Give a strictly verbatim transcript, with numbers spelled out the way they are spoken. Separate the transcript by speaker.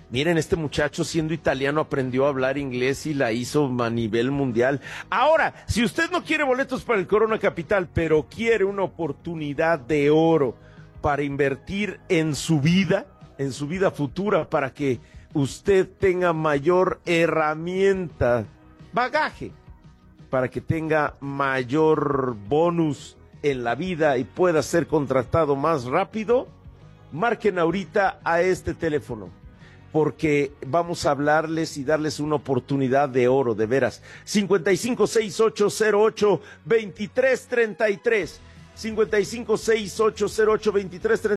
Speaker 1: Miren, este muchacho siendo italiano aprendió a hablar inglés y la hizo a nivel mundial. Ahora, si usted no quiere boletos para el Corona Capital, pero quiere una oportunidad de oro para invertir en su vida, en su vida futura, para que usted tenga mayor herramienta, bagaje, para que tenga mayor bonus en la vida y pueda ser contratado más rápido, marquen ahorita a este teléfono, porque vamos a hablarles y darles una oportunidad de oro, de veras. cincuenta y cinco, sesenta y ocho, cero ocho, veintitrés treinta y tres. cincuenta y cinco, sesenta y ocho, cero ocho, veintitrés treinta y tres.